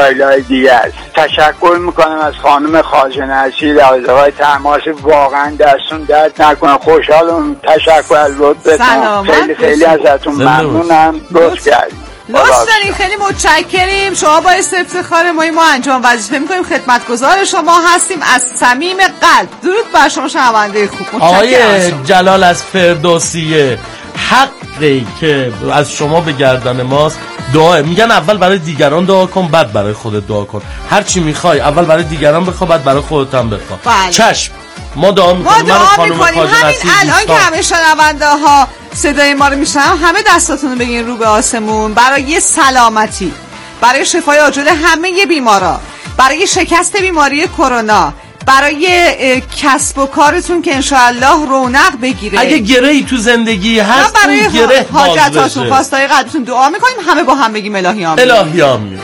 مسائل دیگه است. تشکر میکنم از خانم خازن اصیل از آقای تماسی، واقعا دستون درد نکنه. خوشحالم. تشکر از لطفتون. خیلی خیلی ازتون ممنونم. لطف کردید. لطف دارین. خیلی متشکریم. شما باعث افتخار ما انجام وظیفه میکنیم. خدمتگزار شما هستیم از صمیم قلب. درود بر شما شنونده خوب. آقای جلال از فردوسیه، حقی که از شما به گردن ماست. دعا میگن اول برای دیگران دعا کن بعد برای خودت دعا کن. هر چی میخوای اول برای دیگران بخوا بعد برای خودت هم بخوا. بله. چشم. ما دعا میکنیم. همین الان که همه شنونده ها صدای ما رو میشنن، همه دستاتون رو بگین رو به آسمون برای سلامتی، برای شفای عاجل همه بیمارا، برای شکست بیماری کرونا، برای کسب و کارتون که انشاءالله رونق بگیره. اگه گرهی تو زندگی هست برای گره حاجتاتون خواستای قلبتون دعا میکنیم. همه با هم بگیم الهی آمین. الهی آمین.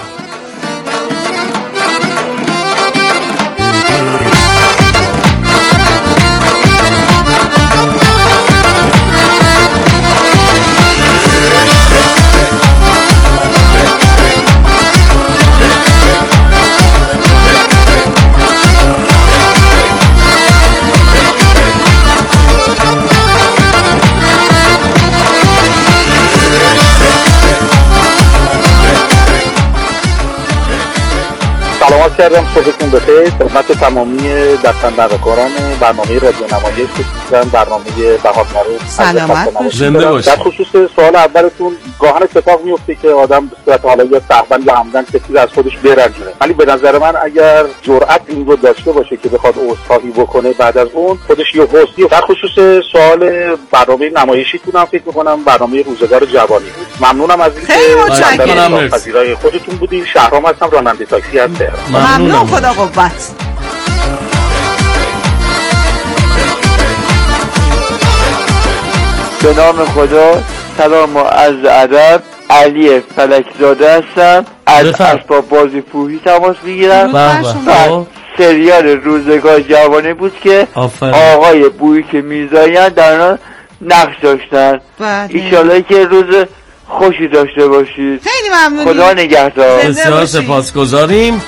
سلامت کردم. صبحتون بخیر خدمت تمامی دستاندرکاران برنامه رادیو نمایش که برنامه بهار معروف. سلامت باشید. در خصوص سوال اولتون، گاهن اتفاق میفته که آدم به صورت حالا یا سهوا یا عمدن کسی از خودش برنجونه، ولی به نظر من اگر جرأت این رو داشته باشه که بخواد عذرخواهی بکنه بعد از اون خودش یه حسنی. در خصوص سوال برنامه نمایشیتون هم فکر می‌کنم برنامه روزگار جوانی بود. ممنونم از اینکه پذیرای خودتون بودین. شهرام هستم، راننده تاکسی هستم. ممنون. خدا قوت. به نام خدا. سلام و عرض ادب. علی فلکزاده هستم، از اسباب بازی پوهی تماس میگیرم. سریال روزگار جوانی بود که آقای بویی که میزاین در آن نقش داشتن. ایشالله که روز خوشی داشته باشید. خیلی ممنونیم. خدا نگهدار. بسیار سپاسگزاریم.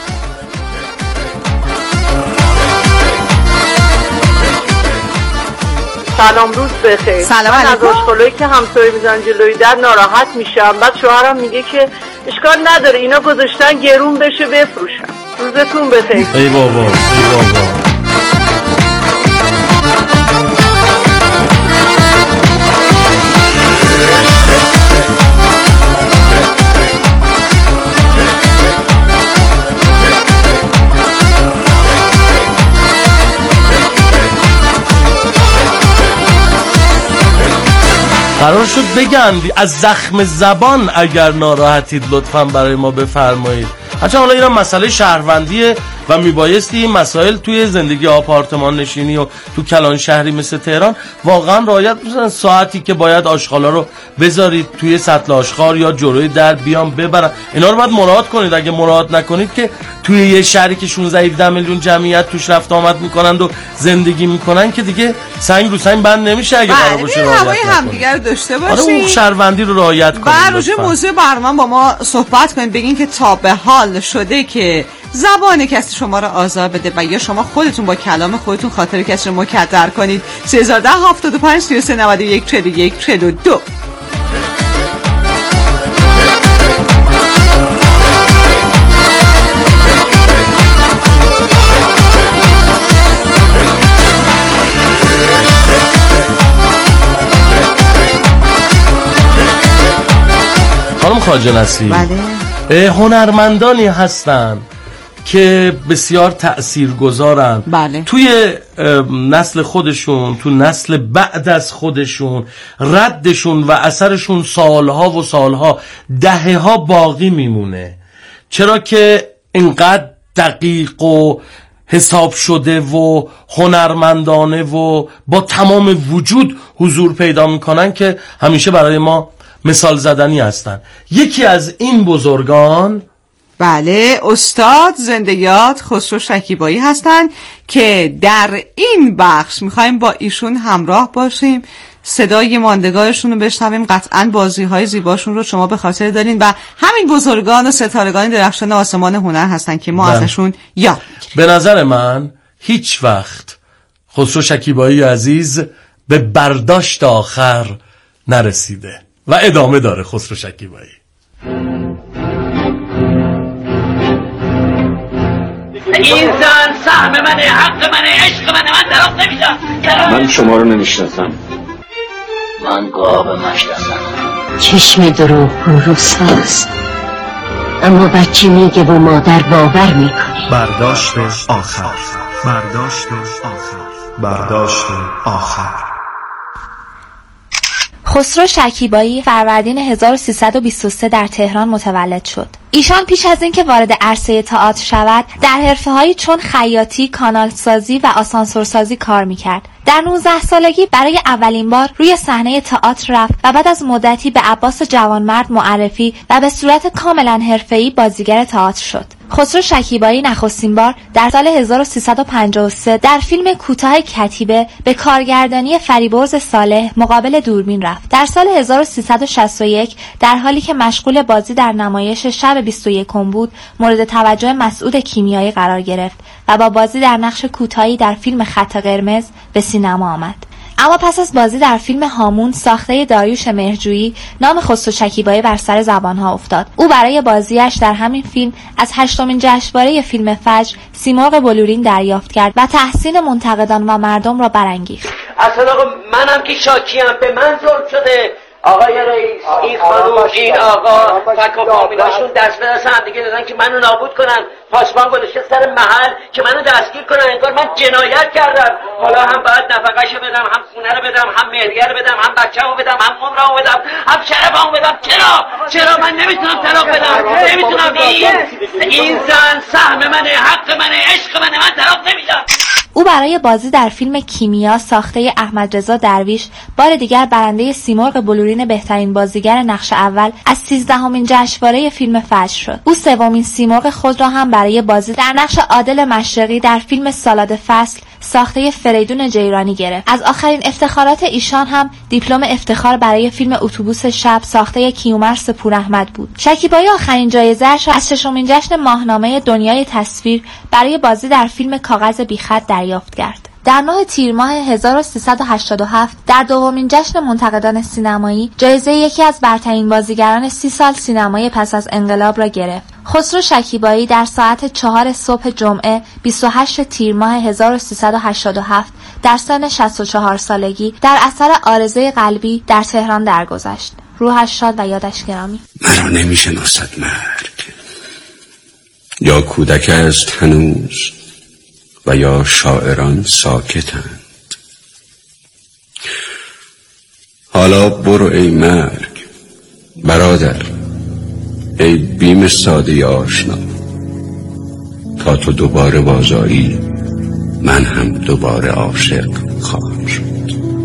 سلام، روز بخیر. من از آشغالایی که همسایه میزن جلوی در ناراحت میشم. بعد شوهرم میگه که اشکال نداره اینا گذاشتن گرون بشه بفروشن. روزتون بخیر. ای بابا ای بابا. قرار شد بگن از زخم زبان اگر ناراحتید لطفاً برای ما بفرمایید. حتی حالا اینا مسئله شهروندیه و میبایستی این مسائل توی زندگی آپارتمان نشینی و تو کلان شهری مثل تهران واقعا رعایت بشن. ساعتی که باید آشغالا رو بذارید توی سطل آشغال یا جلوی در بیان ببرن، اینا رو باید مراعات کنید. اگه مراعات نکنید که توی یه شهری که 16-17 میلیون جمعیت توش رفت آمد میکنند و زندگی میکنن که دیگه سنگ رو سنگ بند نمیشه اگه قرار باشه رعایت همدیگه داشته باشید. آره اون شهروندی رو رعایت کنید. راجع موضوع برنامه با ما صحبت کنید، بگین که تا به حال شده که زبان کسی شما رو آزار بده و یا شما خودتون با کلام خودتون خاطر کسی رو مکدر کنید. 3010 75 33 91 41 42. خانم خواجه نصیر، بله، هنرمندانی هستن که بسیار تأثیرگذارن. بله. توی نسل خودشون، تو نسل بعد از خودشون، ردشون و اثرشون سالها و سالها، دهه‌ها باقی میمونه. چرا که اینقدر دقیق و حساب شده و هنرمندانه و با تمام وجود حضور پیدا میکنن که همیشه برای ما مثال زدنی هستن. یکی از این بزرگان، بله، استاد زنده یاد خسرو شکیبایی هستن که در این بخش میخوایم با ایشون همراه باشیم صدای ماندگارشون رو بشنویم. قطعاً بازی‌های زیباشون رو شما به خاطر دارین و همین بزرگان و ستارگان درخشان آسمان هنر هستن که ما ازشون یاد می‌گیریم. به نظر من هیچ وقت خسرو شکیبایی عزیز به برداشت آخر نرسیده و ادامه داره. خسرو شکیبایی: این زن سهم منه، حق منه، عشق منه، من طرف نمیشم. من شما رو نمیشناسم. من گاو نشناسم. چشم دروغ روساست، اما بچه میگه و مادر باور میکنه. برداشت آخر. برداشت آخر. برداشت آخر. خسرو شکیبایی فروردین 1323 در تهران متولد شد. ایشان پیش از اینکه وارد عرصه تئاتر شود، در حرفه‌هایی چون خیاطی، کانالسازی و آسانسورسازی کار می‌کرد. در 19 سالگی برای اولین بار روی صحنه تئاتر رفت و بعد از مدتی به عباس جوانمرد معرفی و به صورت کاملا حرفه‌ای بازیگر تئاتر شد. خسرو شکیبایی نخستین بار در سال 1353 در فیلم کوتاه کتیبه به کارگردانی فریبرز صالح مقابل دوربین رفت. در سال 1361 در حالی که مشغول بازی در نمایش شب 21 بود، مورد توجه مسعود کیمیایی قرار گرفت و با بازی در نقش کوتاهی در فیلم خط قرمز به سینما آمد. اما پس از بازی در فیلم هامون ساخته داریوش مهرجویی، نام خسرو شکیبایی بر سر زبانها افتاد. او برای بازیش در همین فیلم از 8مین جشنواره فیلم فجر سیمرغ بلورین دریافت کرد و تحسین منتقدان و مردم را برانگیخت. اصلا آقا منم که شاکیم، به من ظلم شده. آقای رئیس، این خانوم، این آقا فک و فامیلاشون دست به دست هم دیگه دادن که منو نابود کنن. پاسبان گذاشته سر محل که منو دستگیر کنن، انگار من جنایت کردم. حالا هم باید نفقه‌شو بدم، هم خونه رو بدم، هم مهریه رو بدم، هم بچه‌مو بدم، هم عمرمو بدم، هم شرفمو بدم. چرا من نمیتونم طلاق بدم؟ نمیتونم. این زن سهم منه، حق منه، عشق منه، من طلاق نمیدم. او برای بازی در فیلم کیمیا ساخته احمد رضا درویش بار دیگر برنده سیمرغ بلورین بهترین بازیگر نقش اول از 13مین جشنواره فیلم فجر شد. او 3مین سیمرغ خود را هم برای بازی در نقش عادل مشرقی در فیلم سالاد فصل ساخته فریدون جیرانی گرفت. از آخرین افتخارات ایشان هم دیپلم افتخار برای فیلم اتوبوس شب ساخته کیومرث پوراحمد بود. شکیبایی آخرین جایزه‌اش را از 6مین جشن ماهنامه دنیای تصویر برای بازی در فیلم کاغذ بیخط دریافت کرد. در 9 تیر ماه 1387 در دومین جشن منتقدان سینمایی جایزه یکی از برترین بازیگران 30 سال سینمای پس از انقلاب را گرفت. خسرو شکیبایی در ساعت 4 صبح جمعه 28 تیر ماه 1387 در سن 64 سالگی در اثر عارضه قلبی در تهران درگذشت. روحش شاد و یادش گرامی. مرا نمیشناسد مرگ، یا کودک است هنوز و یا شاعران ساکتند. حالا برو ای مرگ برادر، ای بیم ساده آشنا، تا تو دوباره بازایی من هم دوباره عاشق خواهم شد.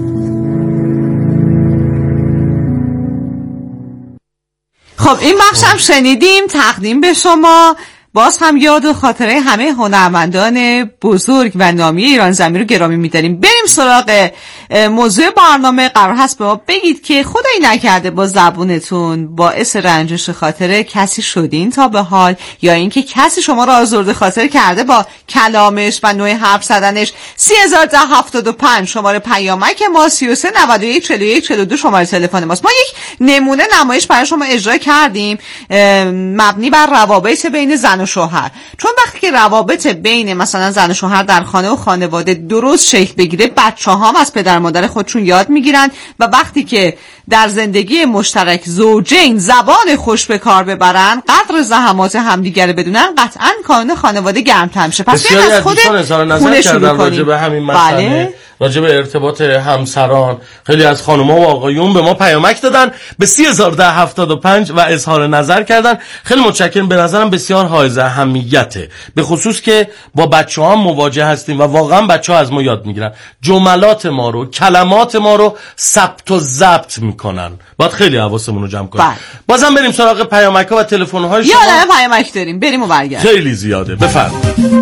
خب این بخش هم شنیدیم، تقدیم به شما. باز هم یاد و خاطره همه هنرمندان بزرگ و نامی ایران زمین رو گرامی می‌داریم. بریم سراغ موضوع برنامه. قرار هست به ما بگید که خدایی نکرده با زبونتون باعث رنجش خاطره کسی شدین تا به حال، یا اینکه کسی شما رو آزرده خاطر کرده با کلامش و نوع حرف زدنش. 301075 شماره پیامک ما، 33 91 41 42 شماره تلفن ماست. ما یک نمونه نمایش برای شما اجرا کردیم مبنی بر روابط بین زن و شوهر. چون وقتی که روابط بین مثلا زن و شوهر در خانه و خانواده درست شکل بگیره، بچه‌ها هم از پدر مادر خودشون یاد میگیرن و وقتی که در زندگی مشترک زوجین زبان خوش به کار ببرن، قدر زحمات همدیگه رو بدونن، قطعاً کانون خانواده گرم‌تر میشه. پس بسیاری از دوستان اظهار نظر کردن راجع به همین مسئله. بله؟ راجع به ارتباط همسران. خیلی از خانم‌ها و آقایون به ما پیامک دادن به 301075 و اظهار نظر کردن. خیلی متشکرم. به نظرم بسیار حائز اهمیته، به خصوص که با بچه‌ها مواجه هستیم و واقعا بچه‌ها از ما یاد میگیرن، جملات ما رو، کلمات ما رو ثبت و ضبط میکنن. باید خیلی حواسمون رو جمع کنیم. بازم بریم سراغ پیامک‌ها و تلفن‌های شما. یادم پیامک داریم، بریم و برگردیم. خیلی زیاده. بفرمایید.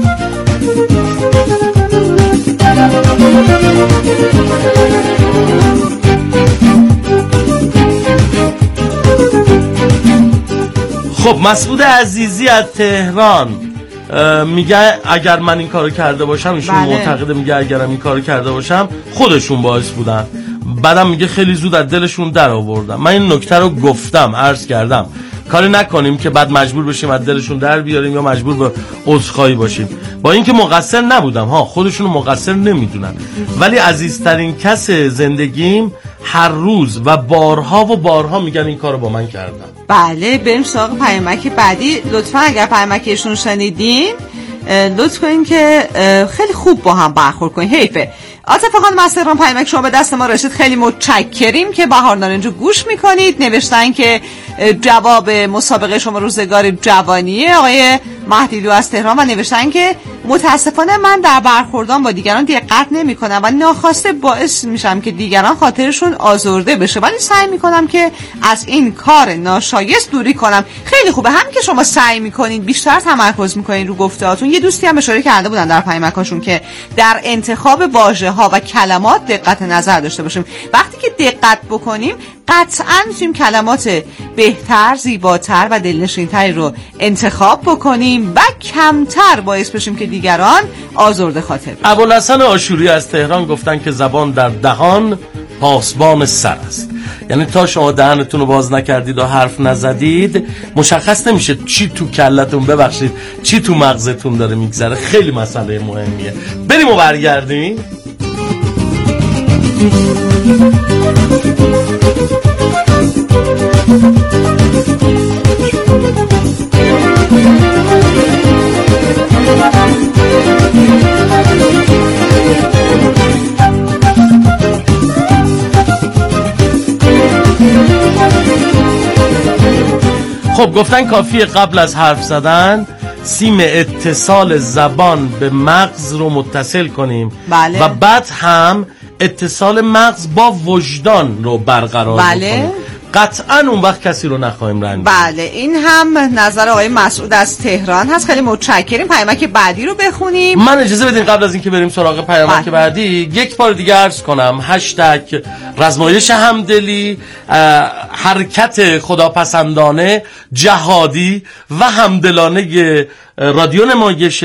خب مسعود عزیزی از تهران میگه اگر من این کارو کرده باشم، ایشون معتقده، میگه اگرم این کارو کرده باشم خودشون باعث بودن. بعدم میگه خیلی زود از دلشون در آوردم. من این نکته رو گفتم، عرض کردم کاری نکنیم که بعد مجبور بشیم از دلشون در بیاریم یا مجبور به عذرخواهی باشیم. با اینکه مقصر نبودم، خودشون مقصر نمیدونن، ولی عزیزترین کس زندگیم هر روز و بارها میگن این کارو با من کردن. بله بریم سراغ پیامک بعدی. لطفا اگر پیامکشون شنیدین لطف کنین که خیلی خوب با هم برخورد کنین. حیفه. عاطف خانم از تهران پیامک شما به دست ما رسید، خیلی متشکریم که بهار نارنجو گوش میکنید. نوشتن که جواب مسابقه شما روزگار جوانیه، آقای مهدیلو از تهران، و نوشتن که متاسفانه من در برخوردان با دیگران دقت نمی‌کنم و ناخواسته باعث میشم که دیگران خاطرشون آزرده بشه، ولی سعی میکنم که از این کار ناشایست دوری کنم. خیلی خوبه هم که شما سعی میکنین بیشتر تمرکز میکنین رو گفتهاتون. یه دوستی هم اشاره کرده بودن در پیامکاشون که در انتخاب واژه‌ها و کلمات دقت نظر داشته باشیم. وقتی که دقت بکنیم قطعاً میتونیم کلمات بهتر، زیباتر و دلنشین‌تری رو انتخاب بکنیم و کمتر باعث بشیم که دیگران آزرده خاطر بشن. ابوالحسن آشوری از تهران گفتن که زبان در دهان پاسبان سر است. یعنی تا شما دهنتون رو باز نکردید و حرف نزدید مشخص نمیشه چی تو کلتون، ببخشید، چی تو مغزتون داره میگذره. خیلی مسئله مهمیه. بریم و برگردیم. خب گفتن کافیه قبل از حرف زدن سیم اتصال زبان به مغز رو متصل کنیم. بله. و بعد هم اتصال مغز با وجدان رو برقرار بکنیم. قطعا اون وقت کسی رو نخواهیم رنجید. بله این هم نظر آقای مسعود از تهران هست. خیلی متشکریم. پیامک بعدی رو بخونیم. من اجازه بدین قبل از اینکه بریم سراغ پیامک بعدی یک بار دیگه عرض کنم هشتگ رزمایش همدلی، حرکت خداپسندانه، جهادی و همدلانه رادیو نمایش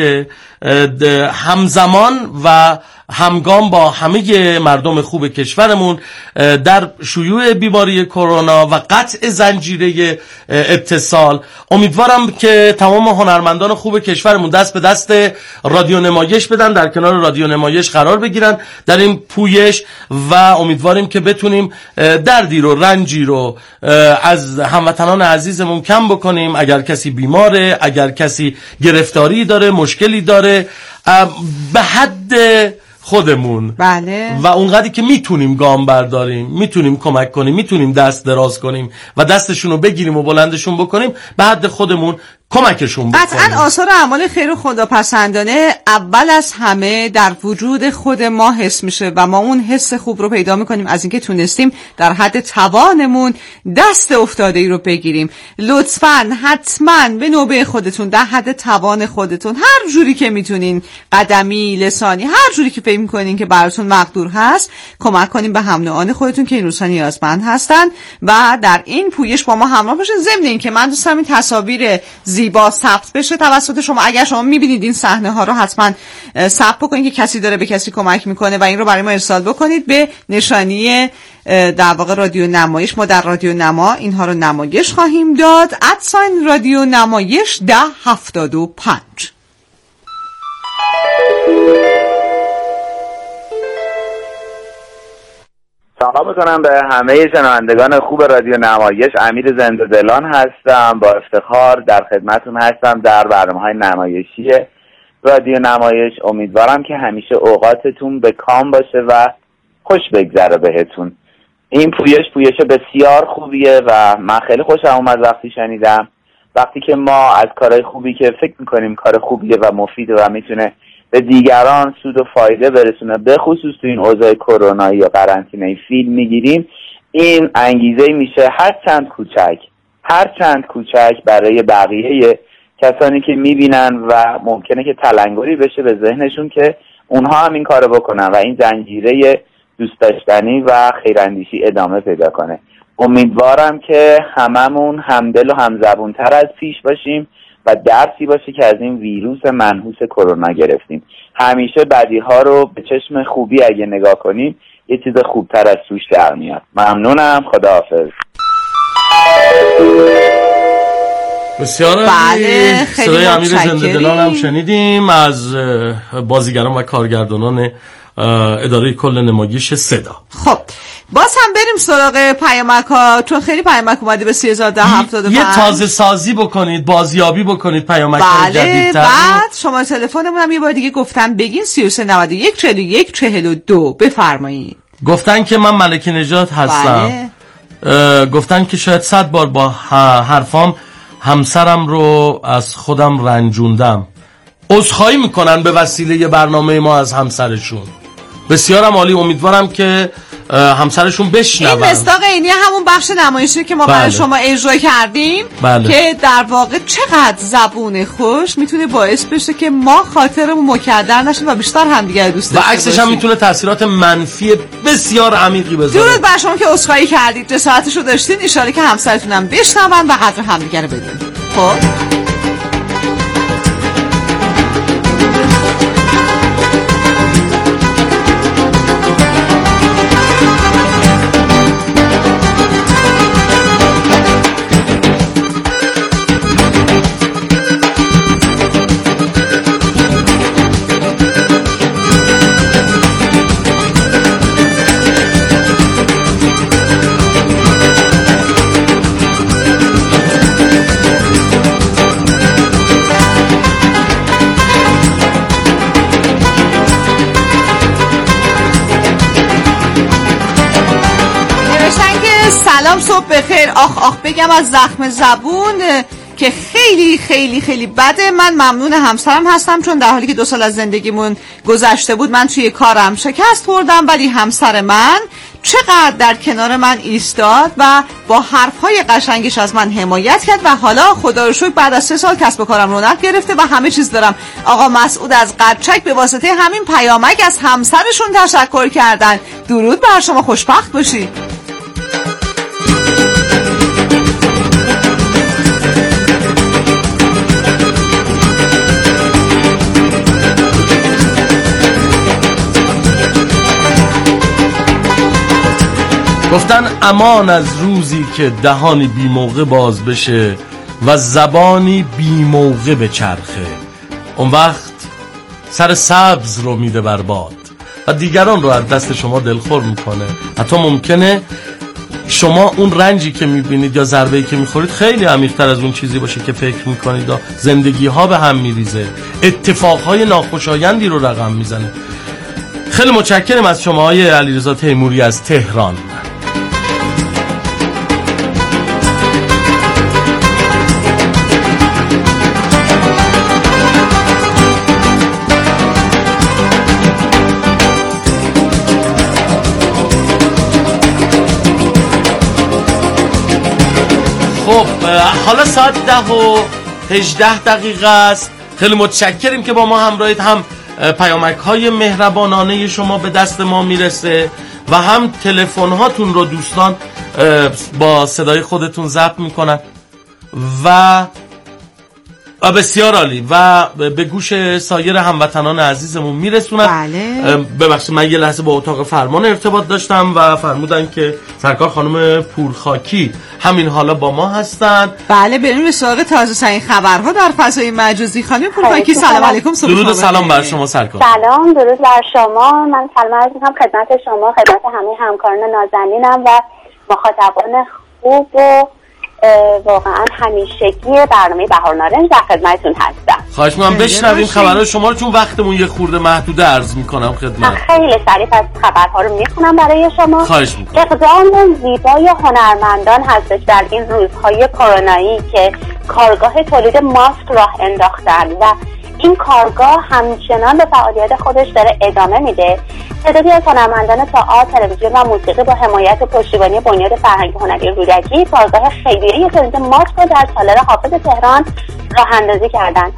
همزمان و همگام با همه مردم خوب کشورمون در شیوع بیماری کرونا و قطع زنجیره اتصال. امیدوارم که تمام هنرمندان خوب کشورمون دست به دست رادیو نمایش بدن، در کنار رادیو نمایش قرار بگیرن در این پویش و امیدواریم که بتونیم دردی رو، رنجی رو از هموطنان عزیزمون کم بکنیم. اگر کسی بیماره، اگر کسی گرفتاری داره، مشکلی داره، به حد خودمون بله. و اونقدری که میتونیم گام برداریم، میتونیم کمک کنیم، میتونیم دست دراز کنیم و دستشون رو بگیریم و بلندشون بکنیم، به حد خودمون کمکشون بکنیم. قطعا آثار اعمال خیر خداپسندانه اول از همه در وجود خود ما حس میشه و ما اون حس خوب رو پیدا میکنیم از اینکه تونستیم در حد توانمون دست افتاده ای رو بگیریم. لطفاً حتما به نوبه خودتون در حد توان خودتون هر جوری که میتونین، قدمی، لسانی، هر جوری که فکر میکنین که براتون مقدور هست، کمک کنین به هم نوعان خودتون که این روزها نیازمند هستن و در این پویش با ما همراه باشین. ضمن این که من دوست دارم این تصاویر زیبا ثبت بشه توسط شما. اگر شما میبینید این صحنه ها رو حتما ثبت بکنید که کسی داره به کسی کمک میکنه و این رو برای ما ارسال بکنید به نشانی در واقع رادیو نمایش. ما در رادیو نما اینها رو نمایش خواهیم داد. رادیو نمایش 1075. سلام میکنم به همه شنوندگان خوب رادیو نمایش. امیر زنده دلان هستم، با افتخار در خدمتون هستم در برنامه‌های نمایشی رادیو نمایش. امیدوارم که همیشه اوقاتتون به کام باشه و خوش بگذره بهتون. این پویش بسیار خوبیه و من خیلی خوشم اومد وقتی شنیدم، وقتی که ما از کارهای خوبی که فکر میکنیم کار خوبیه و مفیده و میتونه به دیگران سود و فایده برسونه، به خصوص تو این اوضاع کرونایی یا قرنطینه‌ای فیلم میگیریم، این انگیزه میشه هر چند کوچک برای بقیه کسانی که میبینن و ممکنه که تلنگری بشه به ذهنشون که اونها هم این کارو بکنن و این زنجیره دوست داشتنی و خیراندیشی ادامه پیدا کنه. امیدوارم که هممون همدل و همزبونتر از پیش باشیم و درسی باشه که از این ویروس منحوس کرونا گرفتیم. همیشه بدیها رو به چشم خوبی اگه نگاه کنیم یه چیز خوبتر از توش در میاد. ممنونم، خداحافظ. بسیار بله، صدای امیر زنده دلان هم شنیدیم از بازیگران و کارگردانان اداره کل نمایش صدا. خب باز هم بریم سراغ پیامک ها، چون خیلی پیامک اومده به 3075. یه تازه سازی بکنید، بازیابی بکنید پیامک های جدیدتر. بعد شما تلفنمون هم یه بار دیگه گفتن بگین 3391 41 42. بفرمایید. گفتن که من ملکه نژاد هستم. گفتن که شاید 100 بار با حرفام همسرم رو از خودم رنجوندم. عذرخواهی میکنن به وسیله برنامه ما از همسرشون. بسیارم عالی، امیدوارم که همسرشون بشنون. این مصداق اینی همون بخش نمایشی که ما برای شما اجرا کردیم که در واقع چقدر زبون خوش میتونه باعث بشه که ما خاطرمون مکدر نشه و بیشتر همدیگه دوست داشته باشیم. و عکسش هم میتونه تاثیرات منفی بسیار عمیقی بذاره. درود بر شما که عذرخواهی کردید، جسارتشو داشتین. ان شاءالله که همسرتون هم بشنون و قدر همدیگه رو بدین. خب سلام، صبح بخیر. آخ بگم از زخم زبون که خیلی خیلی خیلی بده. من ممنون همسرم هستم چون در حالی که 2 سال از زندگیمون گذشته بود من توی کارم شکست خوردم، ولی همسر من چقدر در کنار من ایستاد و با حرفهای قشنگش از من حمایت کرد و حالا خدا رو شکر بعد از 3 سال کسب و کارم رونق گرفته و همه چیز دارم. آقا مسعود از قدچک به واسطه همین پیامک از همسرشون تشکر کردن. درود بر شما، خوشبخت باشی. گفتن امان از روزی که دهانی بی موقع باز بشه و زبانی بی موقع به چرخه. اون وقت سر سبز رو میده بر باد و دیگران رو از دست شما دلخور میکنه. حتی ممکنه شما اون رنجی که میبینید یا ضربه‌ای که میخورید خیلی عمیق‌تر از اون چیزی باشه که فکر میکنید. زندگی ها به هم میریزه، اتفاقهای ناخوشایندی رو رقم میزنه. خیلی متشکرم از شما های علیرضا تیموری از تهران. خب حالا ساعت 10:18 است. خیلی متشکریم که با ما همراهید. هم پیامک های مهربانانه شما به دست ما میرسه و هم تلفن هاتون رو دوستان با صدای خودتون ضبط میکنن و بسیار عالی و به گوش سایر هموطنان عزیزمون میرسونن. بله. ببخشید من یه لحظه با اتاق فرمان ارتباط داشتم و فرمودن که سرکار خانم پورخاکی همین حالا با ما هستن. بله، بریم به سراغ تازه ترین خبرها در فضای مجازی. خانم پورخاکی سلام علیکم. درود و سلام بر شما سرکار. سلام، درود بر شما. من سلام عرض می‌کنم خدمت شما، خدمت همه همکاران نازنینم و مخاطبان خوب و واقعا همیشگی برنامه بهار نارنج در خدمتتون هستم. خواهش می‌کنم بشنویم خبرهای شما رو چون وقتمون یه خورده محدوده. عرض می‌کنم خدمت. خیلی سریع از خبرها رو می‌خونم برای شما. خواهش می‌کنم. اقدام زیبای هنرمندان هستش در این روزهای کرونایی که کارگاه تولید ماسک راه انداختن و این کارگاه همچنان به فعالیت خودش داره ادامه میده. تعدادی از هنرمندان تئاتر، تلویزیون و موسیقی با حمایت و پشتیبانی بنیاد فرهنگی هنری رودکی کارگاه خیریه تولید ماسک رو در سالن حافظ تهران راه اندازی کردن.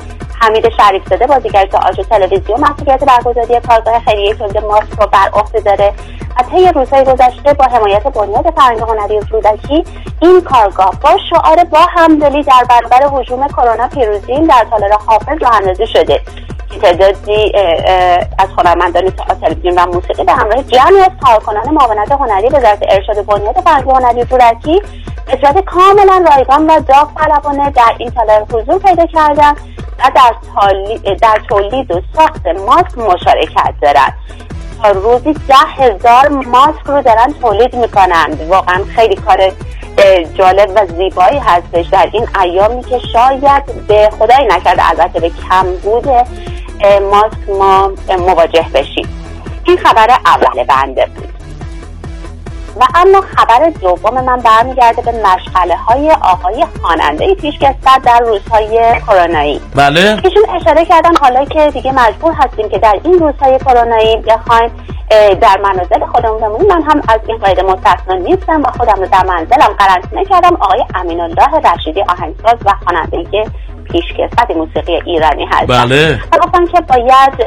حمید شریفزاده بازیگر تئاتر و تلویزیون مسئولیت برگزاری کارگاه خیریه تولید ماسک رو بر عهده داره و طی روزهای گذشته با حمایت بنیاد فرهنگ هنری و کودکی این کارگاه با شعار با همدلی در برابر هجوم کرونا پیروزیم در تالار حافظ راه‌اندازی شده که تعدادی از هنرمندان تئاتر، تلویزیون و موسیقی به همراه جمعی از کارکنان معاونت هنری وزارت ارشاد و بنیاد فرهنگ هنری و کودکی به صورت کاملا رایگان و داوطلبانه در این تالار حضور پیدا کردند و در تولید و ساخت ماسک مشارکت دارند. تا روزی 10,000 ماسک رو دارن تولید میکنند. واقعا خیلی کار جالب و زیبایی هستش در این ایامی که شاید به خدای نکرده البته به کمبود ماسک ما مواجه بشیم. این خبر اول بنده بود. و اما خبر دوم من برمیگرده به مشغله های آقای خواننده پیشکسوت در روزهای کرونایی. بله. ایشون اشاره کردن حالا که دیگه مجبور هستیم که در این روزهای کرونایی بخوایم در منازل خودمون بمونیم، من هم از این قاعده مستثنا نیستم و خودم رو در منزلم قرنطینه کردم. آقای امین‌الله رشیدی آهنگساز و خواننده پیشکسوت موسیقی ایرانی هستن. بله. و گفتن که باید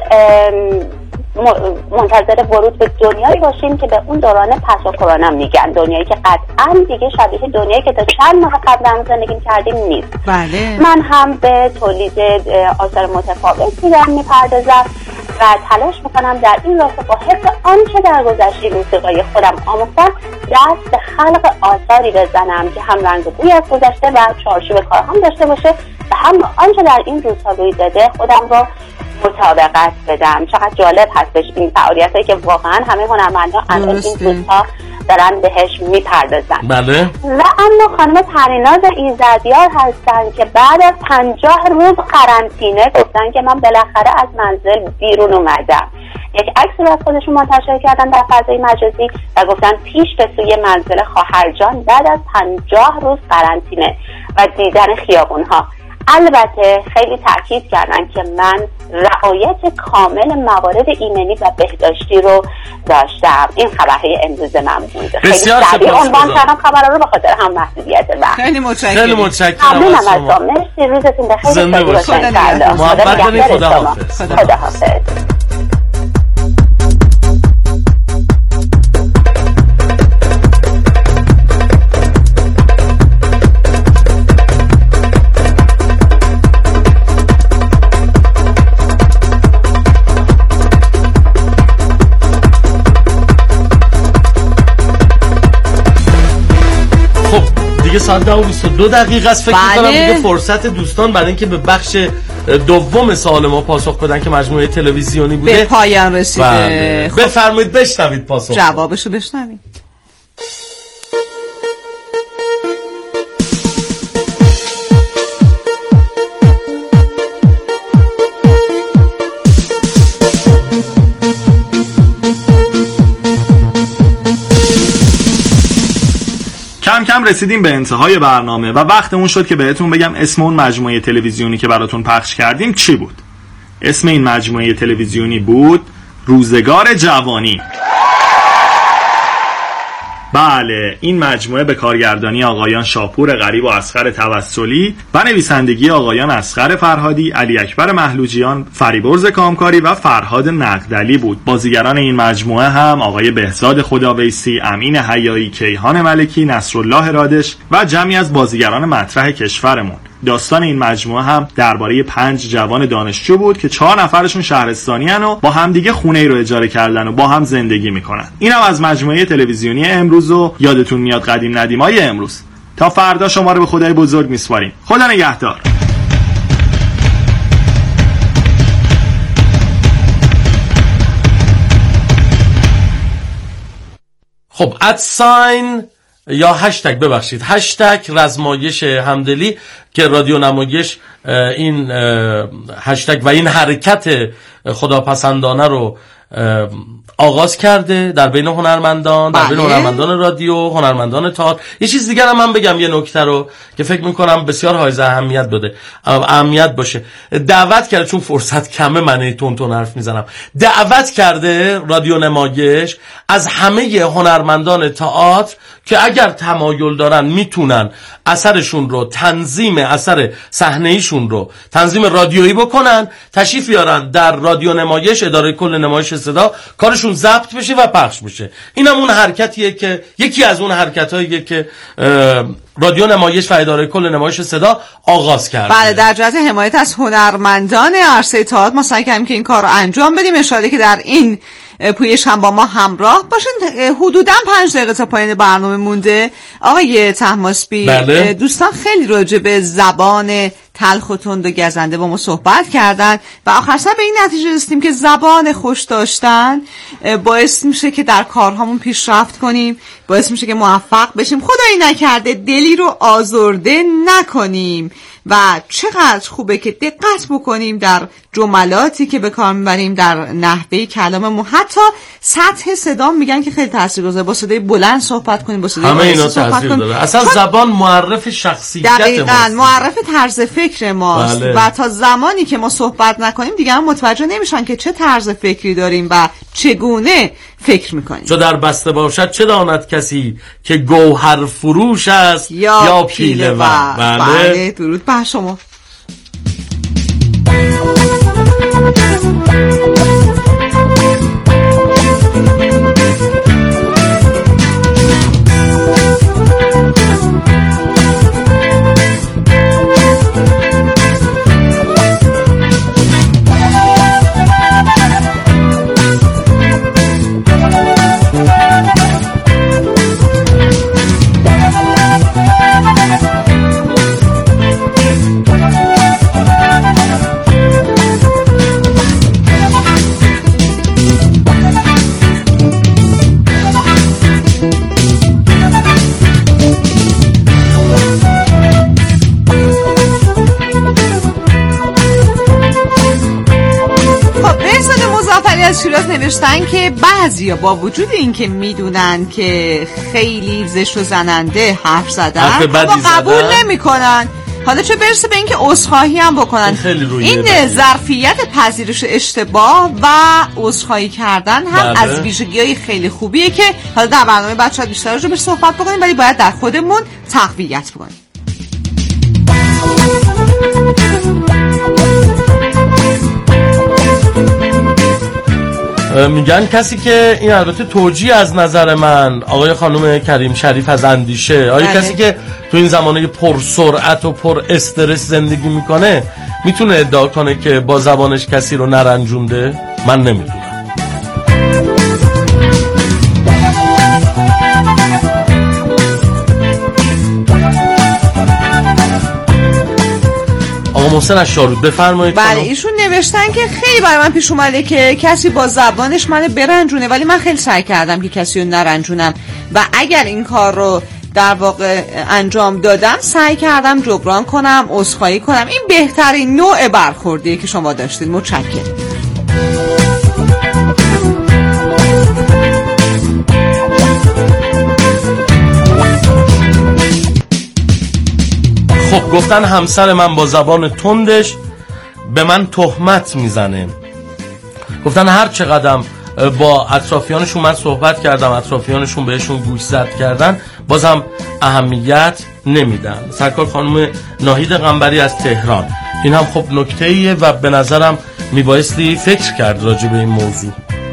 منتظر ورود به دنیایی باشیم که به اون دوران پس از کرونا میگن، دنیایی که قطعا دیگه شبیه دنیایی که تا چند ماه قبل زندگی کردیم نیست. بله. من هم به تولید آثار متفاوتی دارم میپردازم و تلاش میکنم در این راستا با حفظ آنچه در گذشته موسیقی خودم آموختم دست به خلق آثاری بزنم که هم رنگ و بوی از گذشته و چارچوب کار هم داشته باشه و هم با آنچه در این روزها روی داده خودم رو مطابقت بدم. چقدر جالب هستش این فعالیتایی که واقعا همه هنرمندان الان این روزها دارن بهش میپردازن. بله. و اما خانم پریناز ایزدیار هستن که بعد از 50 روز قرنطینه گفتن که من بالاخره از منزل بیرون اومدم. یک عکس رو از خودشون منتشر کردن در فضای مجازی و گفتن پیش به سوی منزل خواهرجان بعد از 50 روز قرنطینه و دیدن خیابونها. البته خیلی تاکید کردن که من رعایت کامل موارد ایمنی و بهداشتی رو داشتم. این خبرهای امروز من بود. خیلی سریع عنوان کردم خبرها رو به خاطر هم محدودیت وقت. خیلی متشکرم. خیلی متشکرم از شما. مرسی، روزتون بخیر. زنده باشید. محبت کنید. خداحافظ. خداحافظ. دیگه ساعت 22 دقیقه است. فکر می‌کنم دیگه فرصت دوستان برای اینکه به بخش دوم سوال ما پاسخ بدن که مجموعه تلویزیونی بوده به پایان رسیده. خب بفرمایید بشنوید پاسخ. جوابشو بشنوید. کم کم رسیدیم به انتهای برنامه و وقت اون شد که بهتون بگم اسم اون مجموعه تلویزیونی که براتون پخش کردیم چی بود. اسم این مجموعه تلویزیونی بود روزگار جوانی. بله، این مجموعه به کارگردانی آقایان شاپور غریب و اصغر توسلی و نویسندگی آقایان اصغر فرهادی، علی اکبر محلوجیان، فریبرز کامکاری و فرهاد نقدلی بود. بازیگران این مجموعه هم آقای بهزاد خداویسی، امین حیایی، کیهان ملکی، نصرالله رادش و جمعی از بازیگران مطرح کشورمون. داستان این مجموعه هم درباره 5 جوان دانشجو بود که 4 نفرشون شهرستانی ان و با هم دیگه خونه ای رو اجاره کردن و با هم زندگی میکنن. اینم از مجموعه تلویزیونی امروز و یادتون میاد قدیم ندیمای امروز. تا فردا شما رو به خدای بزرگ میسپاریم. خدا نگهدار. خب ادساین یا هشتگ رزمایش همدلی که رادیو نمایش این هشتگ و این حرکت خداپسندانه رو آغاز کرده در بین هنرمندان، در بین هنرمندان رادیو، هنرمندان تئاتر. یه چیز دیگر هم من بگم، یه نکته رو که فکر میکنم بسیار حائز اهمیت باشه. دعوت کرده، چون فرصت کمه من تون حرف میزنم، دعوت کرده رادیو نمایش از همه هنرمندان تئاتر که اگر تمایل دارن میتونن اثرشون رو تنظیم اثر صحنه‌ایشون رو تنظیم رادیویی بکنن، تشریف بیارن در رادیو نمایش، اداره کل نمایش صدا، کارشون ضبط بشه و پخش بشه. اینم اون حرکتیه که یکی از اون حرکتاییه که رادیو نمایش و اداره کل نمایش صدا آغاز کرده. بله، در جهت حمایت از هنرمندان عرصه تئاتر ما سعی کردیم که این کار رو انجام بدیم. اشاره که در این پویش هم با ما همراه باشین. حدوداً 5 دقیقه تا پایان برنامه مونده. آقای طهماسبی، بله. دوستان خیلی راجع به زبان تلخ و تند و گزنده با ما صحبت کردن و آخر سر به این نتیجه رسیدیم که زبان خوش داشتن باعث میشه که در کارهامون پیشرفت کنیم، باعث میشه که موفق بشیم، خدایی نکرده دلی رو آزرده نکنیم و چقدر خوبه که دقت بکنیم در جملاتی که به کار میبریم، در نحوه کلاممون. حتی سطح صدا میگن که خیلی تاثیرگذاره، با صدای بلند صحبت کنیم، با صدای آهسته صحبت کنیم. اصلا زبان معرف شخصیت ماست، دقیقاً معرف طرز فکر ماست. بله. و تا زمانی که ما صحبت نکنیم دیگه هم متوجه نمیشن که چه طرز فکری داریم و چگونه فکر میکنیم. چو در بسته باشد چه داند کسی که گوهر فروش است یا پیله ور. بله، درود بر شما. از شیراز نوشتن که بعضیا با وجود اینکه میدونن که خیلی زشت و زننده حرف زدن اما قبول نمیکنن، حالا چه برسه به اینکه عذرخواهی هم بکنن. این ظرفیت پذیرش اشتباه و عذرخواهی کردن هم از ویژگی‌های خیلی خوبیه که حالا در برنامه بعد شاید بیشتر راجع بهش صحبت بکنیم، ولی باید در خودمون تقویت بکنیم. میگن کسی که این البته توجیه از نظر من آقای خانم کریم شریف از اندیشه، آیا کسی که تو این زمانه پر سرعت و پر استرس زندگی میکنه میتونه ادعا کنه که با زبانش کسی رو نرنجونده؟ من نمیتونم. محسن الشارود بفرمایید. بله، ایشون نوشتن که خیلی برای من پیش اومده که کسی با زبانش منو برنجونه، ولی من خیلی سعی کردم که کسی رو نرنجونم و اگر این کار رو در واقع انجام دادم سعی کردم جبران کنم، عذرخواهی کنم. این بهترین نوع برخوردیه که شما داشتید. متشکرم. خب گفتن همسر من با زبان تندش به من تهمت میزنه. گفتن هر چقدر با اطرافیانشون من صحبت کردم، اطرافیانشون بهشون گوش زد کردن، بازم اهمیت نمیدن. سرکار خانم ناهید قنبری از تهران. این هم خب نکته‌ایه و به نظرم میبایستی فکر کرد راجع به این موضوع.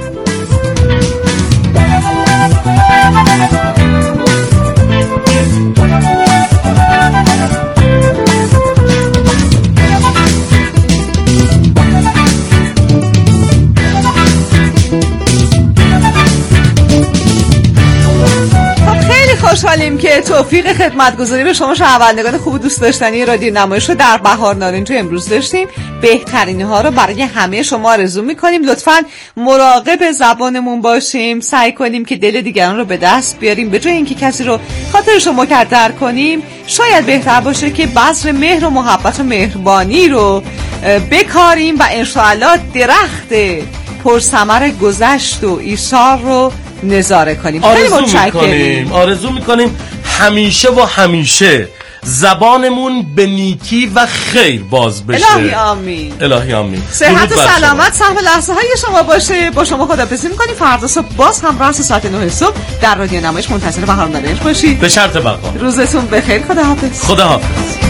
خوشحالیم که توفیق خدمتگزاری به شما شنوندگان خوب و دوست داشتنی رادیو نمایش رو در بهار نارنج امروز داشتیم. بهترین ها رو برای همه شما آرزو میکنیم. لطفاً مراقب زبانمون باشیم، سعی کنیم که دل دیگران رو به دست بیاریم، به جای اینکه کسی رو خاطرش رو مکدر کنیم. شاید بهتر باشه که بذر مهر و محبت و مهربانی رو بکاریم و انشاءالله درخت پرثمر گذشت و ایثار رو نظاره کنیم. آرزو میکنیم همیشه و همیشه زبانمون به نیکی و خیر باز بشه. الهی آمین. الهی آمین. صحت و سلامت صاحب لحظه های شما باشه. با شما خداحافظی می‌کنیم. فردا صبح باز همراه ساعت 9 صبح در رادیو نمایش منتظر بهار نمایش باشید. به شرط بقا. روزتون بخیر. خداحافظ. خداحافظ.